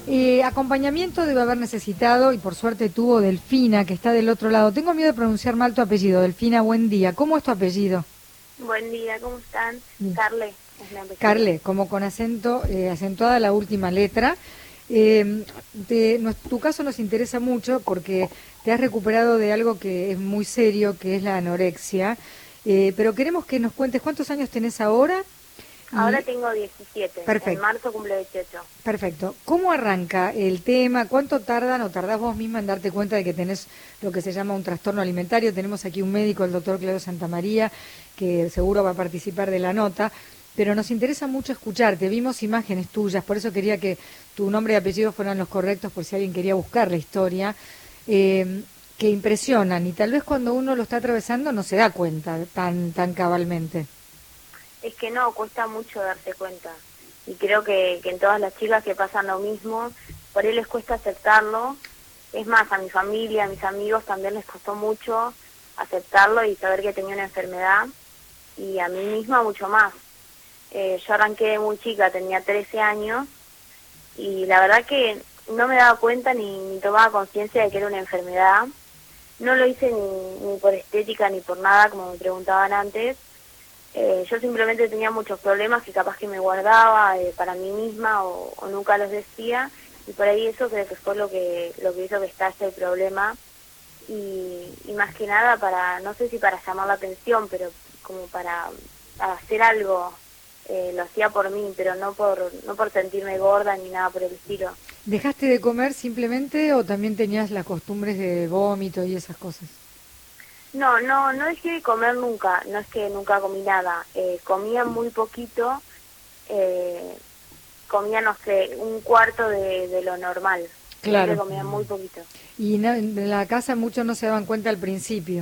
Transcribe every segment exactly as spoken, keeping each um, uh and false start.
Eh, acompañamiento debe haber necesitado, y por suerte tuvo Delfina, que está del otro lado. Tengo miedo de pronunciar mal tu apellido. Delfina, buen día. ¿Cómo es tu apellido? Buen día, ¿cómo están? Bien. Carle, es mi apellido. Carle, como con acento, eh, acentuada la última letra. Eh, te- nos- tu caso nos interesa mucho porque te has recuperado de algo que es muy serio, que es la anorexia. Eh, pero queremos que nos cuentes cuántos años tenés ahora Ahora y... tengo diecisiete, en Perfecto. marzo cumple dieciocho. Perfecto. ¿Cómo arranca el tema? ¿Cuánto tardan o tardás vos misma en darte cuenta de que tenés lo que se llama un trastorno alimentario? Tenemos aquí un médico, el doctor Claudio Santamaría, que seguro va a participar de la nota, pero nos interesa mucho escucharte. Vimos imágenes tuyas, por eso quería que tu nombre y apellido fueran los correctos, por si alguien quería buscar la historia, eh, que impresionan y tal vez cuando uno lo está atravesando no se da cuenta tan, tan cabalmente. Es que no, cuesta mucho darse cuenta. Y creo que, que en todas las chicas que pasan lo mismo, por ahí les cuesta aceptarlo. Es más, a mi familia, a mis amigos también les costó mucho aceptarlo y saber que tenía una enfermedad. Y a mí misma mucho más. Eh, yo arranqué de muy chica, tenía trece años, y la verdad que no me daba cuenta ni, ni tomaba conciencia de que era una enfermedad. No lo hice ni, ni por estética ni por nada, como me preguntaban antes. Eh, yo simplemente tenía muchos problemas que capaz que me guardaba eh, para mí misma o, o nunca los decía, y por ahí eso creo que fue lo que lo que hizo que estase el problema. Y, y más que nada para, no sé si para llamar la atención, pero como para, para hacer algo, eh, lo hacía por mí, pero no por no por sentirme gorda ni nada por el estilo. ¿Dejaste de comer simplemente o también tenías las costumbres de vómito y esas cosas? No, no, no dejé de comer nunca, no es que nunca comí nada, eh, comía muy poquito, eh, comía, no sé, un cuarto de, de lo normal, siempre Claro. comía muy poquito. Y no- en la casa muchos no se daban cuenta al principio.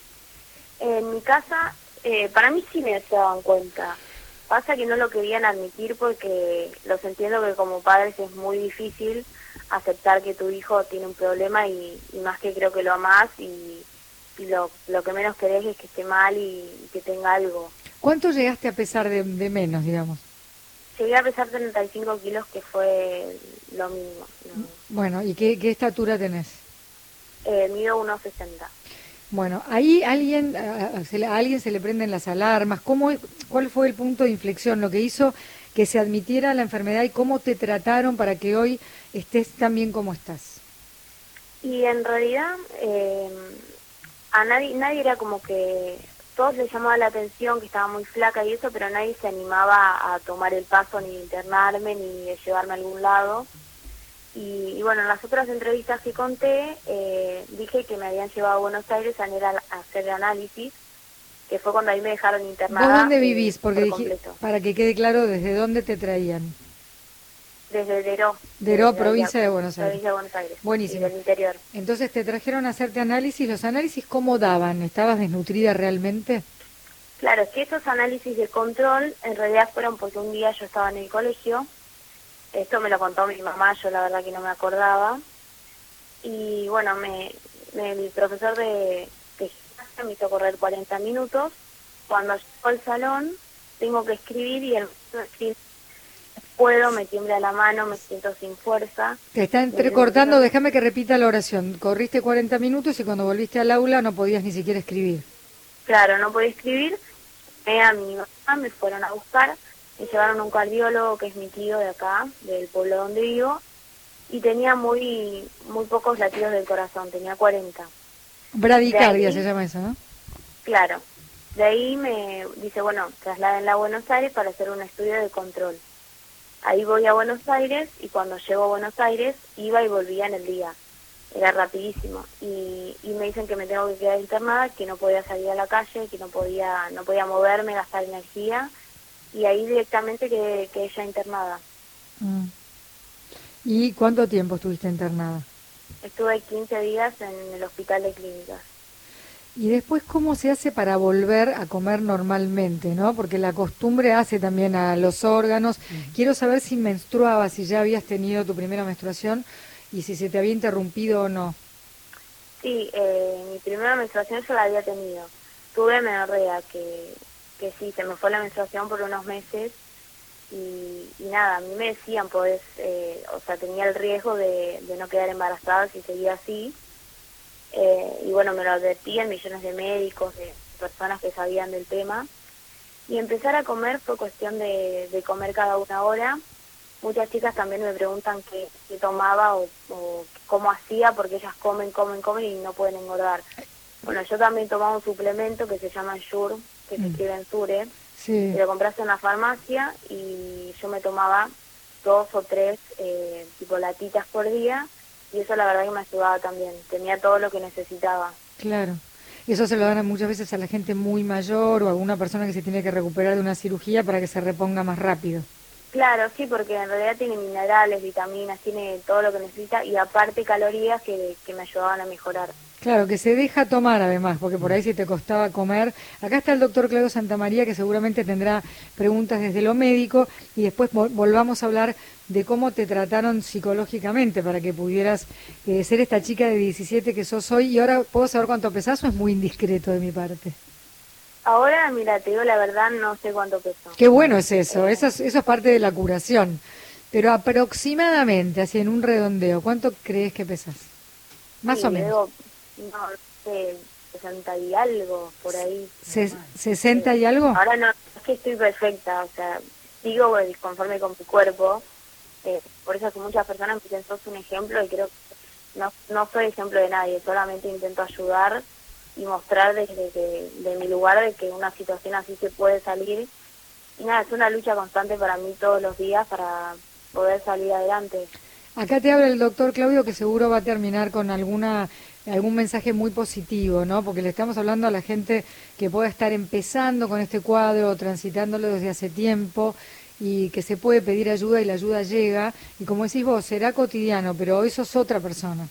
En mi casa, eh, para mí sí me se daban cuenta, pasa que no lo querían admitir porque los entiendo que como padres es muy difícil aceptar que tu hijo tiene un problema y, y más que creo que lo amás y, y lo, lo que menos querés es que esté mal y, y que tenga algo. ¿Cuánto llegaste a pesar de, de menos, digamos? Llegué a pesar treinta y cinco kilos, que fue lo mínimo. No. Bueno, ¿y qué, qué estatura tenés? Eh, mido uno sesenta. Bueno, ahí alguien, a, a- se le- a alguien se le prenden las alarmas. ¿Cómo, es- cuál fue el punto de inflexión, lo que hizo que se admitiera la enfermedad y cómo te trataron para que hoy estés tan bien como estás? Y en realidad, eh, a nadie, nadie era como que, todos les llamaba la atención que estaba muy flaca y eso, pero nadie se animaba a tomar el paso ni de internarme ni de llevarme a algún lado. Y, y bueno, en las otras entrevistas que conté, eh, dije que me habían llevado a Buenos Aires a, ir a, a hacer análisis, que fue cuando ahí me dejaron ¿Vos internada dónde eh, vivís? Porque por dije, completo. para que quede claro desde dónde te traían. Desde Deró, Deró, de, de allá, provincia de Buenos Aires. provincia de Buenos Aires, y Buenísimo. del interior. Entonces te trajeron a hacerte análisis. ¿Los análisis cómo daban? ¿Estabas desnutrida realmente? Claro, es que esos análisis de control en realidad fueron porque un día yo estaba en el colegio, esto me lo contó mi mamá, yo la verdad que no me acordaba, y bueno, me, me mi profesor de, de gimnasia me hizo correr cuarenta minutos, cuando llego al salón tengo que escribir y el escribir puedo, me tiembla la mano, me siento sin fuerza. Te está Me dice, entrecortando, déjame que repita la oración. Corriste cuarenta minutos y cuando volviste al aula no podías ni siquiera escribir. claro, no podía escribir, me a mi mamá, me fueron a buscar, me llevaron a un cardiólogo que es mi tío de acá, del pueblo donde vivo, y tenía muy muy pocos latidos del corazón, tenía cuarenta. Bradicardia ahí, se llama eso, ¿no? Claro, de ahí me dice, bueno, trasládenla a Buenos Aires para hacer un estudio de control. Ahí voy a Buenos Aires y cuando llego a Buenos Aires iba y volvía en el día. Era rapidísimo. Y, y me dicen que me tengo que quedar internada, que no podía salir a la calle, que no podía no podía moverme, gastar energía. Y ahí directamente quedé, quedé ya internada. Mm. ¿Y cuánto tiempo estuviste internada? Estuve quince días en el hospital de clínicas. Y después, ¿cómo se hace para volver a comer normalmente, no? Porque la costumbre hace también a los órganos. Quiero saber si menstruabas, si ya habías tenido tu primera menstruación y si se te había interrumpido o no. Sí, eh, mi primera menstruación yo la había tenido. Tuve amenorrea, que, que sí, se me fue la menstruación por unos meses y, y nada, a mí me decían, pues, eh, o sea, tenía el riesgo de, de no quedar embarazada si seguía así, eh, y bueno, me lo advertían millones de médicos, de personas que sabían del tema, y empezar a comer fue cuestión de, de comer cada una hora. Muchas chicas también me preguntan qué, qué tomaba o, o cómo hacía, porque ellas comen, comen, comen y no pueden engordar. Bueno, yo también tomaba un suplemento que se llama Sure, que se escribe en Sure, Sí. y lo compraste en la farmacia y yo me tomaba dos o tres eh, tipo latitas por día y eso la verdad que me ayudaba también, tenía todo lo que necesitaba. Claro. Eso se lo dan a- muchas veces a la gente muy mayor o a alguna persona que se tiene que recuperar de una cirugía para que se reponga más rápido. Claro, sí, porque en realidad tiene minerales, vitaminas, tiene todo lo que necesita y aparte calorías que, que me ayudaban a mejorar. Claro, que se deja tomar además, porque por ahí si te costaba comer. Acá está el doctor Claudio Santamaría, que seguramente tendrá preguntas desde lo médico, y después vol- volvamos a hablar de cómo te trataron psicológicamente para que pudieras eh, ser esta chica de diecisiete que sos hoy. Y ahora, ¿puedo saber cuánto pesás o es muy indiscreto de mi parte? Ahora, mira, te digo la verdad, no sé cuánto peso. Qué bueno es eso, Eh, eso es, eso es parte de la curación. Pero aproximadamente, así en un redondeo, ¿cuánto crees que pesas? Más sí, o menos. debo, no sé, sesenta y algo, por ahí. Se- ¿sesenta Eh, y algo? ahora no, es que estoy perfecta, o sea, sigo eh, conforme con mi cuerpo, eh, por eso es que muchas personas me dicen, sos un ejemplo, y creo que no, no soy ejemplo de nadie, solamente intento ayudar y mostrar desde que, de mi lugar de que una situación así se puede salir, y nada, es una lucha constante para mí todos los días para poder salir adelante. Acá te habla el doctor Claudio, que seguro va a terminar con alguna algún mensaje muy positivo, ¿no? Porque le estamos hablando a la gente que pueda estar empezando con este cuadro, o transitándolo desde hace tiempo, y que se puede pedir ayuda y la ayuda llega. Y como decís vos, será cotidiano, pero hoy sos otra persona.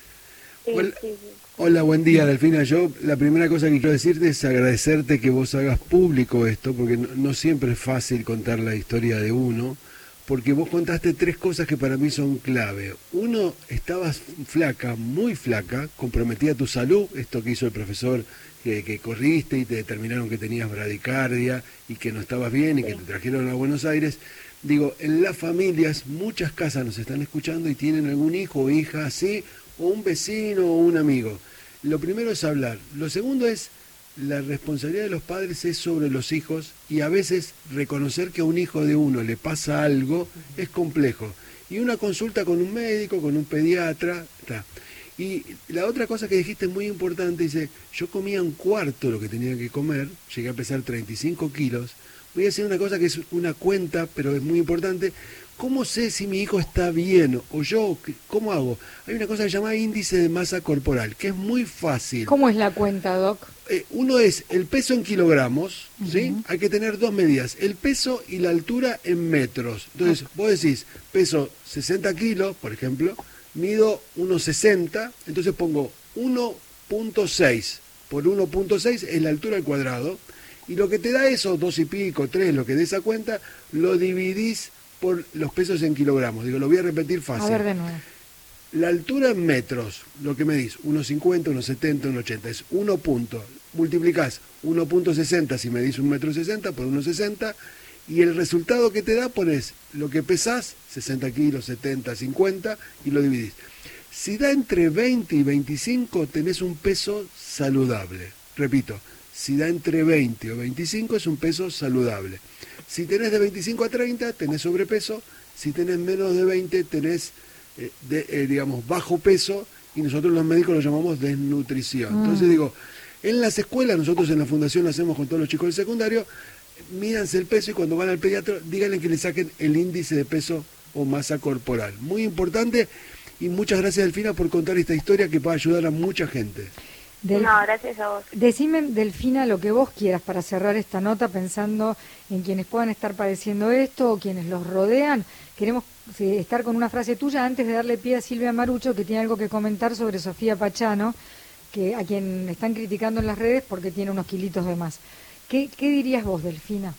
Sí, Hola, sí, sí. hola, buen día, Delfina. Yo la primera cosa que quiero decirte es agradecerte que vos hagas público esto, porque no, no siempre es fácil contar la historia de uno, porque vos contaste tres cosas que para mí son clave. Uno, estabas flaca, muy flaca, comprometía tu salud, esto que hizo el profesor, que, que corriste y te determinaron que tenías bradicardia y que no estabas bien y que te trajeron a Buenos Aires. Digo, en las familias, muchas casas nos están escuchando y tienen algún hijo o hija así, o un vecino o un amigo. Lo primero es hablar. Lo segundo es, la responsabilidad de los padres es sobre los hijos y a veces reconocer que a un hijo de uno le pasa algo es complejo. Y una consulta con un médico, con un pediatra, está. Y la otra cosa que dijiste es muy importante, dice, yo comía un cuarto lo que tenía que comer, llegué a pesar treinta y cinco kilos. Voy a hacer una cosa que es una cuenta, pero es muy importante. ¿Cómo sé si mi hijo está bien? O yo, ¿cómo hago? Hay una cosa que se llama índice de masa corporal, que es muy fácil. ¿Cómo es la cuenta, Doc? Eh, uno es el peso en kilogramos, ¿sí? Ujú. Hay que tener dos medidas, el peso y la altura en metros. Entonces, vos decís, peso sesenta kilos, por ejemplo, mido uno sesenta, entonces pongo uno punto seis por uno punto seis es la altura al cuadrado, y lo que te da eso, dos y pico, tres, lo que de esa cuenta, lo dividís por los pesos en kilogramos. Digo, lo voy a repetir fácil. A ver de nuevo. La altura en metros, lo que medís, uno cincuenta, uno setenta, uno ochenta, es uno punto. Multiplicás uno punto sesenta si medís un metro sesenta por uno sesenta, y el resultado que te da pones lo que pesás, sesenta kilos, setenta, cincuenta, y lo dividís. Si da entre veinte y veinticinco, tenés un peso saludable. Repito, si da entre veinte o veinticinco, es un peso saludable. Si tenés de veinticinco a treinta, tenés sobrepeso. Si tenés menos de veinte, tenés, eh, de, eh, digamos, bajo peso, y nosotros los médicos lo llamamos desnutrición. Mm. Entonces digo, en las escuelas, nosotros en la fundación lo hacemos con todos los chicos del secundario, mídanse el peso y cuando van al pediatra, díganle que le saquen el índice de peso o masa corporal. Muy importante, y muchas gracias, Delfina, por contar esta historia que va a ayudar a mucha gente. Del- No, gracias a vos. Decime, Delfina, lo que vos quieras para cerrar esta nota, pensando en quienes puedan estar padeciendo esto o quienes los rodean. Queremos sí, estar con una frase tuya antes de darle pie a Silvia Marucho, que tiene algo que comentar sobre Sofía Pachano, que a quien están criticando en las redes porque tiene unos kilitos de más. ¿Qué, qué dirías vos, Delfina?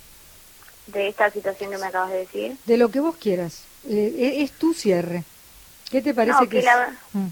De esta situación que me acabas de decir. De lo que vos quieras. Eh, es, es tu cierre. ¿Qué te parece No, que que es? la- Mm.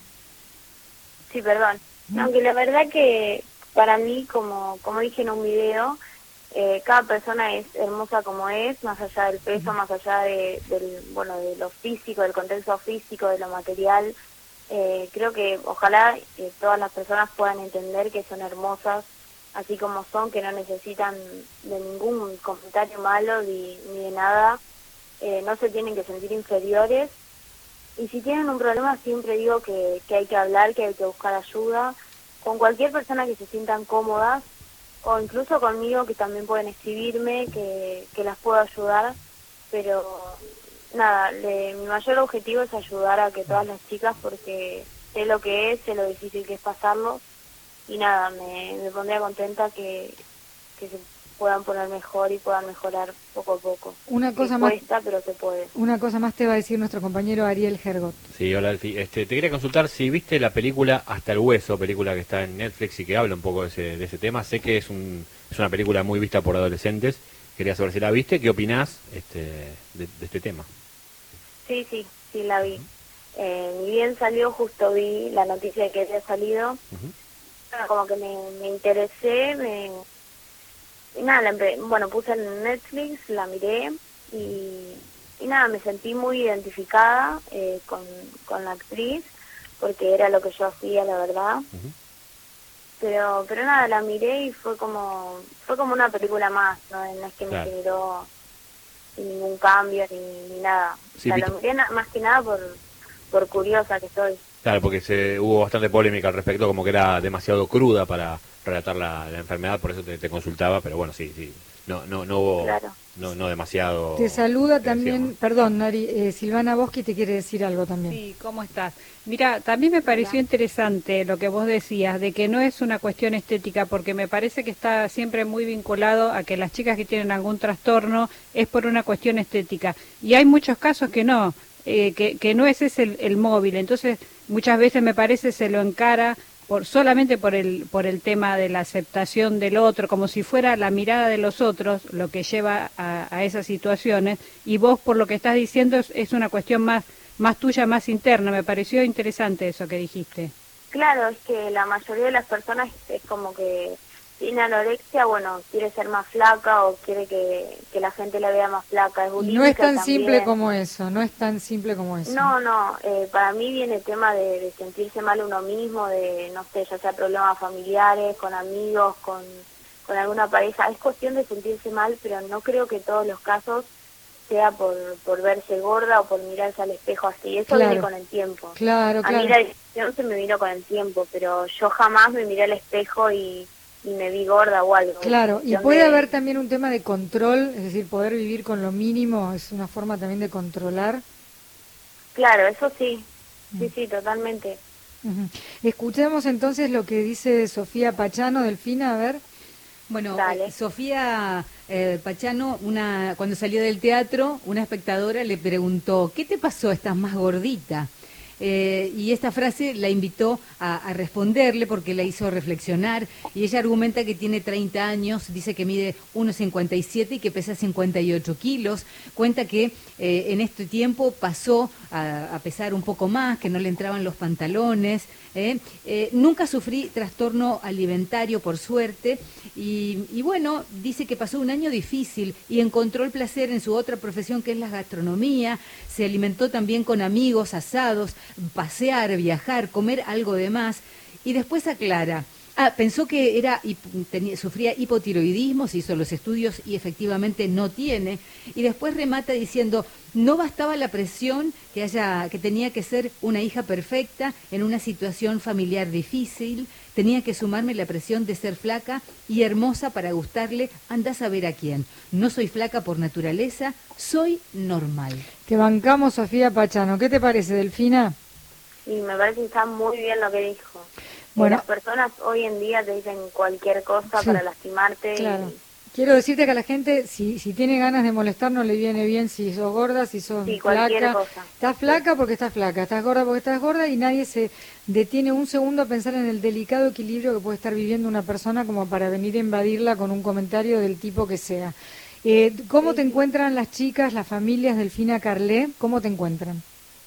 Sí, perdón. No, que la verdad que para mí, como como dije en un video, Eh, cada persona es hermosa como es, más allá del peso, más allá de, del, bueno, de lo físico, del contexto físico, de lo material. Eh, creo que ojalá eh, todas las personas puedan entender que son hermosas, así como son, que no necesitan de ningún comentario malo ni, ni de nada. Eh, no se tienen que sentir inferiores. Y si tienen un problema, siempre digo que, que hay que hablar, que hay que buscar ayuda, con cualquier persona que se sientan cómodas, o incluso conmigo, que también pueden escribirme, que, que las puedo ayudar. Pero nada, le, mi mayor objetivo es ayudar a que todas las chicas, porque sé lo que es, sé lo difícil que es pasarlo, y nada, me, me pondría contenta que, que se puedan poner mejor y puedan mejorar poco a poco. Una cosa que más, cuesta, pero se puede. una cosa más te va a decir nuestro compañero Ariel Hergot. Sí, hola Elfi. Este, te quería consultar si viste la película Hasta el Hueso, película que está en Netflix y que habla un poco de ese, de ese tema. Sé que es, un, es una película muy vista por adolescentes. Quería saber si la viste, ¿qué opinás este, de, de este tema? Sí, sí, sí la vi. Eh, ni bien salió, justo vi la noticia de que había salido. Uh-huh. Bueno, como que me, me interesé, me... Y nada, la empe- bueno, puse en Netflix, la miré y, y nada, me sentí muy identificada eh, con, con la actriz, porque era lo que yo hacía, la verdad. Uh-huh. Pero pero nada, la miré y fue como fue como una película más, no, no es que me Claro. generó ningún cambio ni, ni nada. Sí, o sea, viste- lo miré na- más que nada por, por curiosa que soy. Claro, porque se, hubo bastante polémica al respecto, como que era demasiado cruda para relatar la, la enfermedad, por eso te, te consultaba, pero bueno, sí, sí, no, no, no hubo, Claro. no, no demasiado. Te saluda que también, decíamos. perdón, Nari, eh, Silvana Boschi te quiere decir algo también. Sí, ¿cómo estás? Mira, también me pareció Hola. interesante lo que vos decías, de que no es una cuestión estética, porque me parece que está siempre muy vinculado a que las chicas que tienen algún trastorno es por una cuestión estética. Y hay muchos casos que no, eh, que, que no es ese el, el móvil. Entonces, muchas veces me parece se lo encara por solamente por el por el tema de la aceptación del otro, como si fuera la mirada de los otros lo que lleva a, a esas situaciones, y vos por lo que estás diciendo es, es una cuestión más más tuya, más interna. Me pareció interesante eso que dijiste. Claro, es que la mayoría de las personas es como que tiene anorexia, bueno, quiere ser más flaca o quiere que, que la gente la vea más flaca. Es Y bulímica no es tan también. simple como eso, no es tan simple como eso. No, no, eh, para mí viene el tema de, de sentirse mal uno mismo, de, no sé, ya sea problemas familiares, con amigos, con, con alguna pareja. Es cuestión de sentirse mal, pero no creo que todos los casos sea por, por verse gorda o por mirarse al espejo así. Eso Claro. viene con el tiempo. Claro, A mí claro. la decisión se me vino con el tiempo, pero yo jamás me miré al espejo y, y me vi gorda o algo. Claro, y Cuestión puede de- haber también un tema de control, es decir, poder vivir con lo mínimo es una forma también de controlar. Claro, eso sí, sí, sí, totalmente. Ujú. Escuchemos entonces lo que dice Sofía Pachano, Delfina, a ver. Bueno, Dale. eh, Sofía eh, Pachano, una, cuando salió del teatro, una espectadora le preguntó, ¿qué te pasó? ¿Estás más gordita? Eh, y esta frase la invitó a, a responderle porque la hizo reflexionar, y ella argumenta que tiene treinta años, dice que mide uno cincuenta y siete y que pesa cincuenta y ocho kilos, cuenta que eh, en este tiempo pasó a, a pesar un poco más, que no le entraban los pantalones, ¿eh? Eh, nunca sufrí trastorno alimentario por suerte, y, y bueno, dice que pasó un año difícil y encontró el placer en su otra profesión, que es la gastronomía. Se alimentó también con amigos, asados, pasear, viajar, comer algo de más, y después aclara. Ah, pensó que era hip- tenía, sufría hipotiroidismo, se hizo los estudios y efectivamente no tiene, y después remata diciendo, no bastaba la presión que haya, que tenía que ser una hija perfecta en una situación familiar difícil, tenía que sumarme la presión de ser flaca y hermosa para gustarle, anda a saber a quién. No soy flaca por naturaleza, soy normal. Te bancamos, Sofía Pachano. ¿Qué te parece, Delfina? Y me parece que está muy bien lo que dijo. Bueno. Las personas hoy en día te dicen cualquier cosa Sí, para lastimarte. Claro. Y, Quiero decirte que a la gente, si, si tiene ganas de molestar, no le viene bien si sos gorda, si sos Sí, cualquier flaca. cosa. Estás flaca porque estás flaca, estás gorda porque estás gorda, y nadie se detiene un segundo a pensar en el delicado equilibrio que puede estar viviendo una persona como para venir a invadirla con un comentario del tipo que sea. Eh, ¿Cómo te encuentran las chicas, las familias Delfina Carlé? ¿Cómo te encuentran?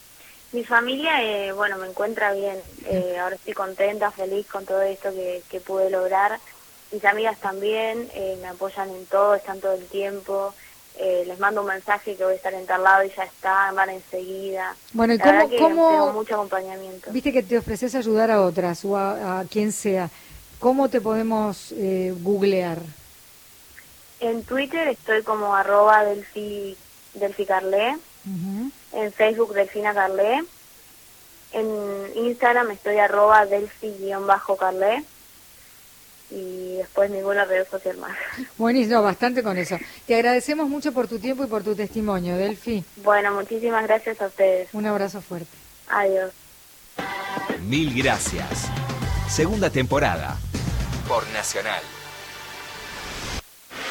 Mi familia, eh, bueno, me encuentra bien. Eh, ahora estoy contenta, feliz con todo esto que, que pude lograr. mis amigas también eh, me apoyan en todo, están todo el tiempo. Eh, les mando un mensaje que voy a estar en tal lado y ya está, van enseguida. Bueno, ¿y La cómo, verdad que cómo tengo mucho acompañamiento. viste que te ofreces ayudar a otras o a, a quien sea? ¿Cómo te podemos eh, googlear? En Twitter estoy como arroba Delfi, Delfi Carlé, Uh-huh. en Facebook Delfina Carlé, en Instagram estoy arroba Delfi-Carlé y después ninguna red social más. Buenísimo, bastante con eso. Te agradecemos mucho por tu tiempo y por tu testimonio, Delfi. Bueno, muchísimas gracias a ustedes. Un abrazo fuerte. Adiós. Mil gracias. Segunda temporada por Nacional.